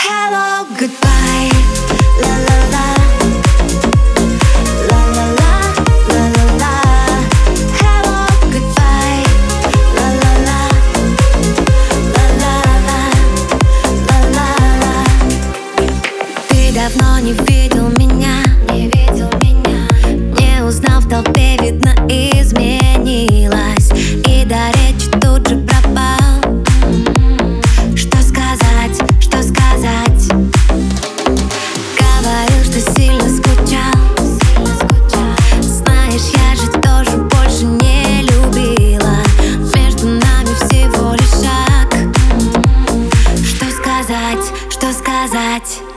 Hello, goodbye, la la la, la la la, la la la. Hello, goodbye, la la la, la la la, la la la. Ты давно не видел меня, не узнал в толпе, видно, изменилась. И до речи тут же пропал. Что сказать, что сказать? Говорил, что сильно скучал. Знаешь, я же тоже больше не любила. Между нами всего лишь шаг. Что сказать, что сказать?